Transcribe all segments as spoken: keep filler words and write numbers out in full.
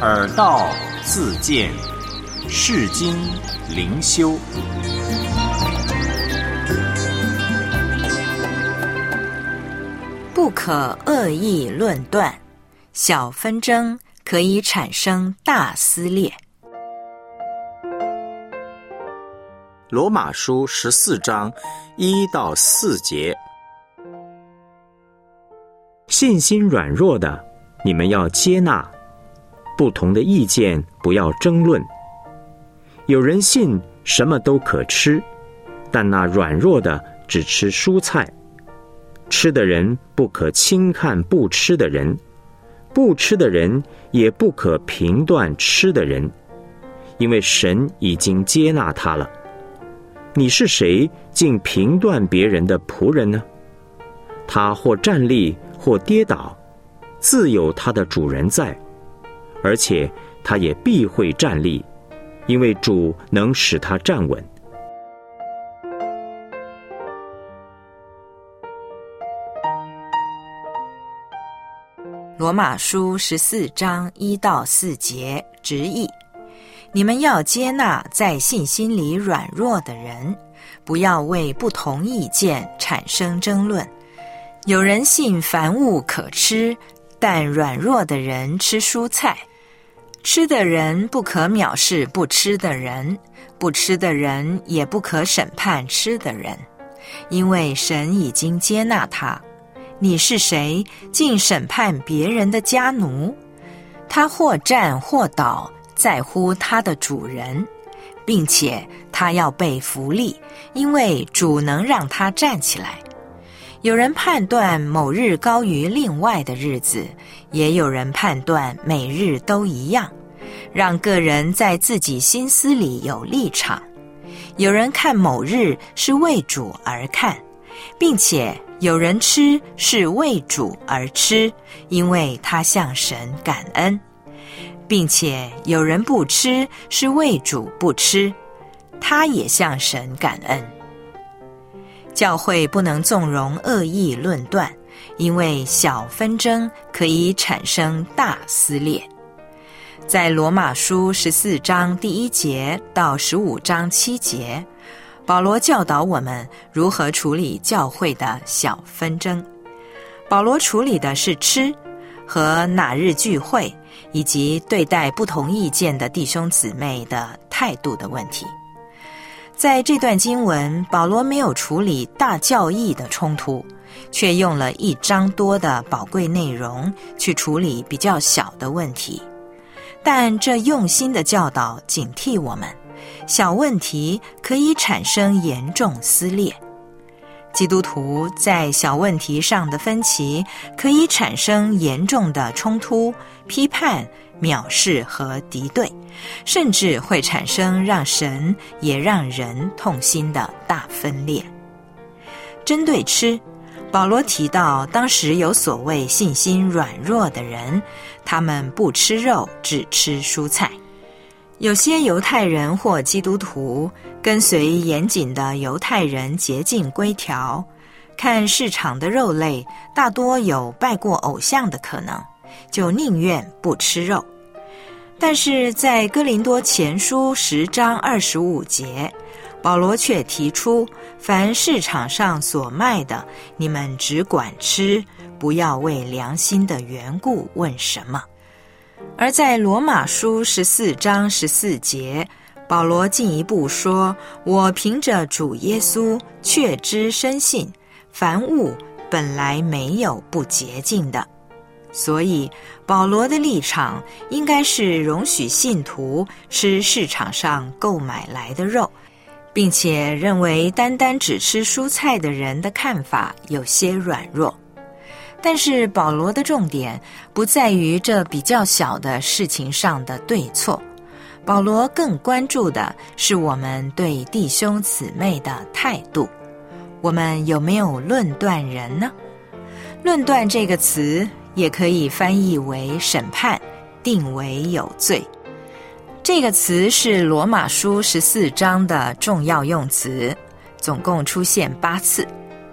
耳道自见，世经灵修。 不可恶意论断，小纷争可以产生大撕裂。 罗马书十四章一到四节。信心软弱的，你们要接纳；不同的意见不要争论。有人信什么都可吃，但那软弱的只吃蔬菜。吃的人不可轻看不吃的人，不吃的人也不可评断吃的人，因为神已经接纳他了。你是谁，竟评断别人的仆人呢？他或站立，或跌倒，自有他的主人在，而且他也必会站立，因为主能使他站稳。 罗马书十四章一到四节直译：你们要接纳在信心里软弱的人，不要为不同意见产生争论。有人信凡物可吃，但软弱的人吃蔬菜。吃的人不可藐视不吃的人，不吃的人也不可审判吃的人，因为神已经接纳他。你是谁，竟审判别人的家奴？他或站或倒，在乎他的主人，并且他要被福利，因为主能让他站起来。有人判断某日高于另外的日子，也有人判断每日都一样，让个人在自己心思里有立场。有人看某日是为主而看，并且有人吃是为主而吃，因为他向神感恩；并且有人不吃是为主不吃，他也向神感恩。教会不能纵容恶意论断，因为小纷争可以产生大撕裂。在罗马书十四章第一节到十五章七节，保罗教导我们如何处理教会的小纷争。保罗处理的是吃和哪日聚会，以及对待不同意见的弟兄姊妹的态度的问题。在这段经文，保罗没有处理大教义的冲突，却用了一章多的宝贵内容去处理比较小的问题。但这用心的教导警惕我们，小问题可以产生严重撕裂。基督徒在小问题上的分歧可以产生严重的冲突、批判、藐视和敌对，甚至会产生让神也让人痛心的大分裂。针对吃，保罗提到当时有所谓信心软弱的人，他们不吃肉，只吃蔬菜。有些犹太人或基督徒跟随严谨的犹太人洁净规条，看市场的肉类大多有拜过偶像的可能，就宁愿不吃肉。但是在哥林多前书十章二十五节，保罗却提出，凡市场上所卖的，你们只管吃，不要为良心的缘故问什么。而在罗马书十四章十四节，保罗进一步说，我凭着主耶稣确知深信，凡物本来没有不洁净的。所以保罗的立场应该是容许信徒吃市场上购买来的肉，并且认为单单只吃蔬菜的人的看法有些软弱。但是保罗的重点不在于这比较小的事情上的对错，保罗更关注的是我们对弟兄姊妹的态度。我们有没有论断人呢？论断这个词也可以翻译为审判，定为有罪。这个词是罗马书十四章的重要用词，总共出现八次。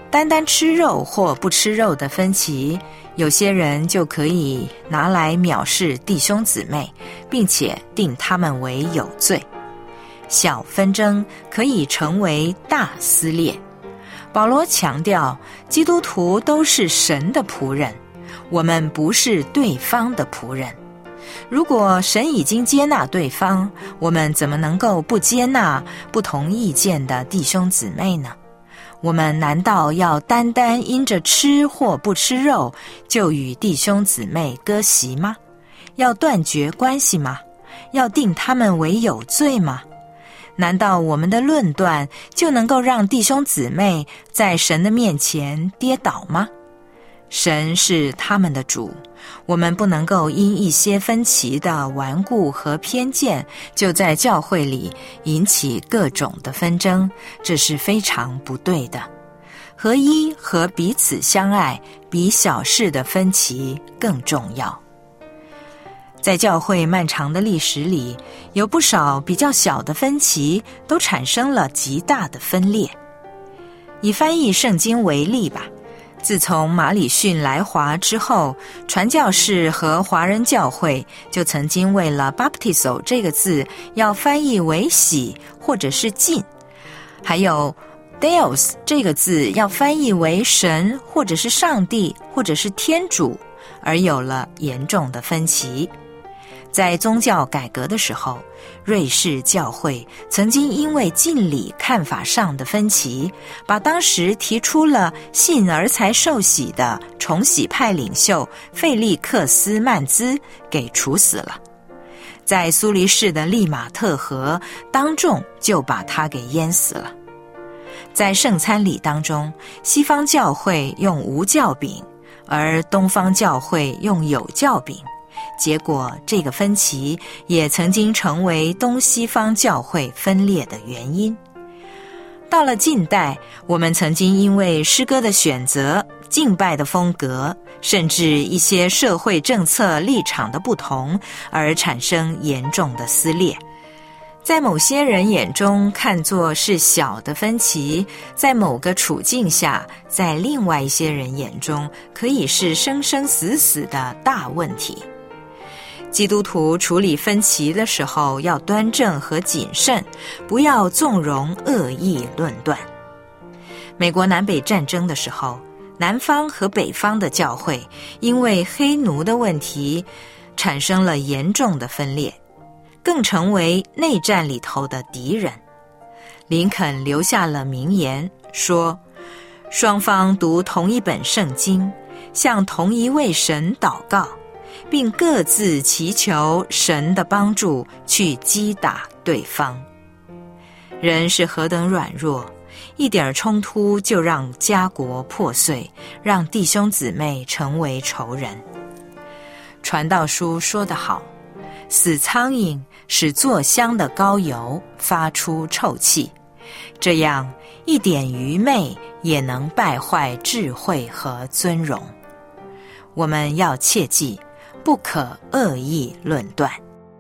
单单吃肉或不吃肉的分歧，有些人就可以拿来藐视弟兄姊妹，并且定他们为有罪。小纷争可以成为大撕裂。保罗强调，基督徒都是神的仆人，我们不是对方的仆人。如果神已经接纳对方，我们怎么能够不接纳不同意见的弟兄姊妹呢？我们难道要单单因着吃或不吃肉，就与弟兄姊妹割席吗？要断绝关系吗？要定他们为有罪吗？难道我们的论断就能够让弟兄姊妹在神的面前跌倒吗？神是他们的主，我们不能够因一些分歧的顽固和偏见，就在教会里引起各种的纷争，这是非常不对的。合一和彼此相爱，比小事的分歧更重要。在教会漫长的历史里，有不少比较小的分歧都产生了极大的分裂。以翻译圣经为例吧，自从马礼逊来华之后，传教士和华人教会就曾经为了 baptizo 这个字要翻译为洗或者是浸，还有 Deus 这个字要翻译为神或者是上帝或者是天主，而有了严重的分歧。在宗教改革的时候，瑞士教会曾经因为浸礼看法上的分歧，把当时提出了信而才受洗的重洗派领袖费利克斯曼兹给处死了。在苏黎世的利马特河，当众就把他给淹死了。在圣餐礼当中，西方教会用无酵饼，而东方教会用有酵饼，结果这个分歧也曾经成为东西方教会分裂的原因。到了近代，我们曾经因为诗歌的选择、敬拜的风格，甚至一些社会政策立场的不同，而产生严重的撕裂。在某些人眼中看作是小的分歧，在某个处境下，在另外一些人眼中可以是生生死死的大问题。基督徒处理分歧的时候要端正和谨慎，不要纵容恶意论断。美国南北战争的时候，南方和北方的教会因为黑奴的问题产生了严重的分裂，更成为内战里头的敌人。林肯留下了名言，说双方读同一本圣经，向同一位神祷告，并各自祈求神的帮助去击打对方。人是何等软弱，一点冲突就让家国破碎，让弟兄姊妹成为仇人。传道书说得好，死苍蝇使做香的膏油发出臭气，这样一点愚昧也能败坏智慧和尊荣。我们要切记，不可恶意论断。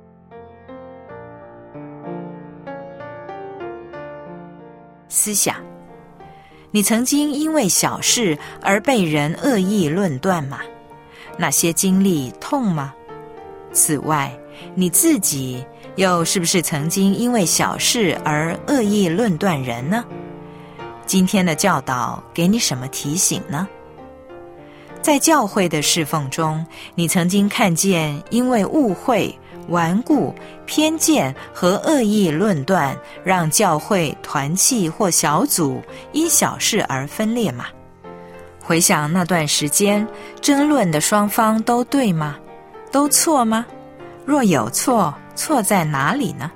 思想，你曾经因为小事而被人恶意论断吗？那些经历痛吗？此外，你自己又是不是曾经因为小事而恶意论断人呢？今天的教导给你什么提醒呢？在教会的侍奉中，你曾经看见因为误会、顽固、偏见和恶意论断，让教会、团契或小组因小事而分裂吗？回想那段时间，争论的双方都对吗？都错吗？若有错，错在哪里呢？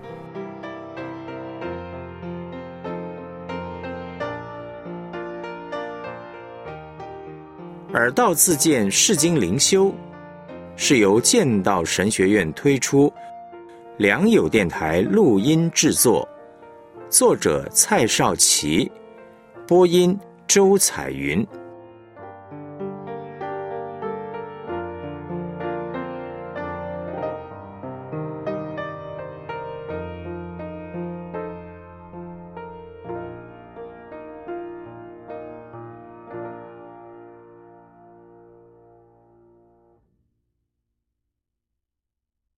耳道自荐释经灵修是由剑道神学院推出，良友电台录音制作，作者蔡少琪，播音周彩云。